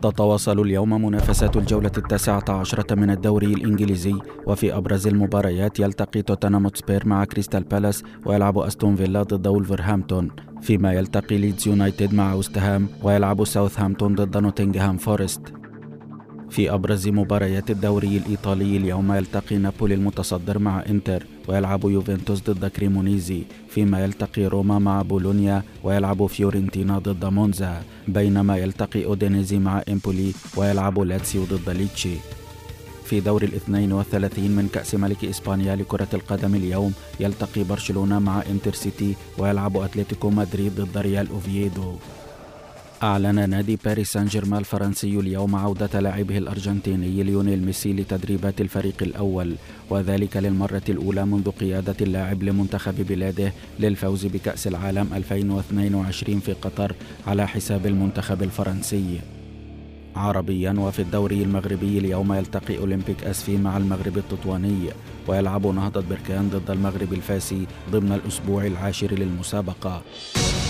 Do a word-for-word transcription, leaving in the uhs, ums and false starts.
تتواصل اليوم منافسات الجولة التاسعة عشرة من الدوري الإنجليزي، وفي أبرز المباريات يلتقي توتنهام هوتسبير مع كريستال بالاس، ويلعب أستون فيلا ضد وولفرهامبتون، فيما يلتقي ليدز يونايتد مع ويست هام، ويلعب ساوثهامبتون ضد نوتنغهام فورست. في أبرز مباريات الدوري الإيطالي اليوم يلتقي نابولي المتصدر مع إنتر، ويلعب يوفنتوس ضد كريمونيزي، فيما يلتقي روما مع بولونيا، ويلعب فيورنتينا ضد مونزا، بينما يلتقي أودينيزي مع إمبولي، ويلعب لاتسيو ضد ليتشي. في دور الاثنين والثلاثين من كأس ملك إسبانيا لكرة القدم اليوم يلتقي برشلونة مع إنتر سيتي، ويلعب أتلتيكو مدريد ضد ريال أوفييدو. أعلن نادي باريس سان جيرمان الفرنسي اليوم عودة لاعبه الأرجنتيني ليونيل ميسي لتدريبات الفريق الأول، وذلك للمرة الأولى منذ قيادة اللاعب لمنتخب بلاده للفوز بكأس العالم ألفين واثنين وعشرين في قطر على حساب المنتخب الفرنسي. عربيا، وفي الدوري المغربي اليوم يلتقي أولمبيك أسفي مع المغرب التطواني، ويلعب نهضة بركان ضد المغرب الفاسي ضمن الأسبوع العاشر للمسابقة.